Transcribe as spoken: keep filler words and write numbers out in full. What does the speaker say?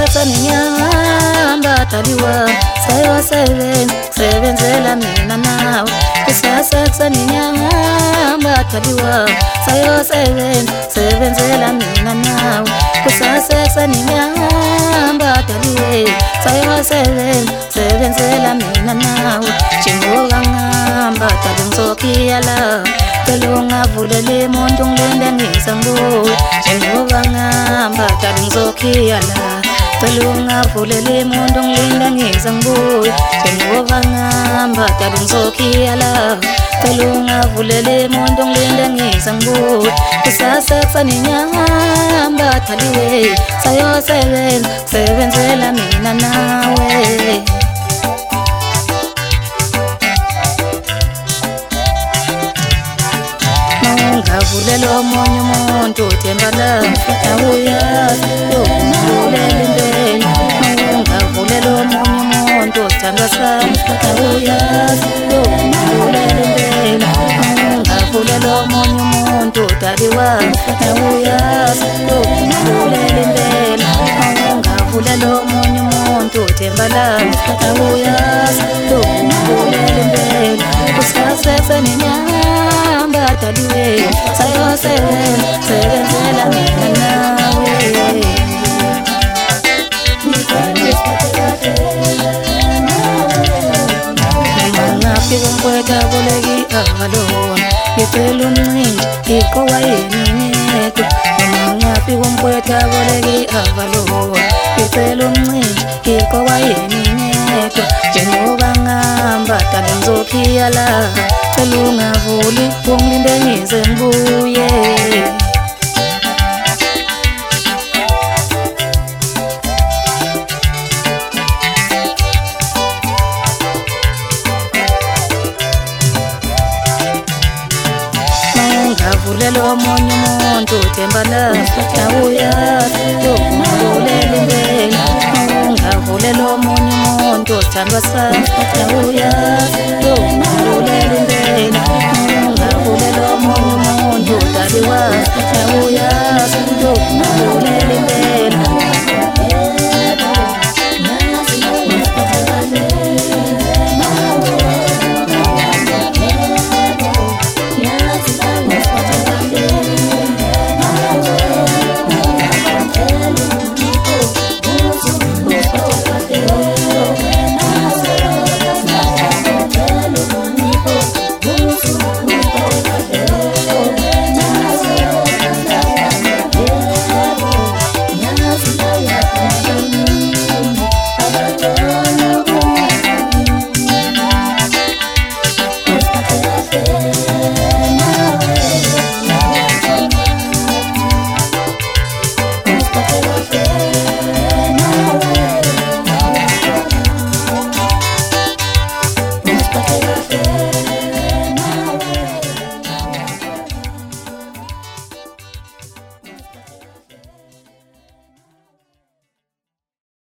kusasa ninyamba taliwa sayo seven sebenzela mina nawe kusasa kusaninyamba taliwa sayo seven sebenzela mina nawe kusasa kusaninyamba taliwe sayo seven sebenzela mina nawe jingoba ngamba talingizokiyala Telunga vulele mondo ngenda ngisambuye Jengoba ngamba tali ngizokiyala Telunga vulele mondo ngenda ngisambuye Jengoba ngamba tali ngizokiyala Telunga vulele mondo ngenda ngisambuye Kusasa kusaninyamba taliwe Sayo seven sebenzela mina nawe Ngavulelo monyo muntu tembala Nawuyazi yokumvulela impela Ngavulelo monyo muntu thandwa sami Nawuyazi yokumvulela impela Ngavulelo monyo muntu taliwa Nawuyazi yokumvulela impela Ngavulelo monyo muntu tembala Nawuyazi yokumvulela impela Kusasa kusaninyamba taliwe sayo seven sebenzela mina nawe Ngaphi komkweta boleki abalona ngicela umncindi iqowa yini ngeke Ngaphi komkweta boleki abalona ngicela umncindi iqowa yini ngeke Jengoba ngamba tali ngizokiyala Telunga vuli ungilinde ngize ngibuye Ngavulelo monyo muntu tembala Nawuyazi yokumvulela impela Ngavulelo monyo muntu thandwa sami Nawuyazi yokumvulela impela Ngavulelo monyo muntu taliwa Nawuyazi yokumvulela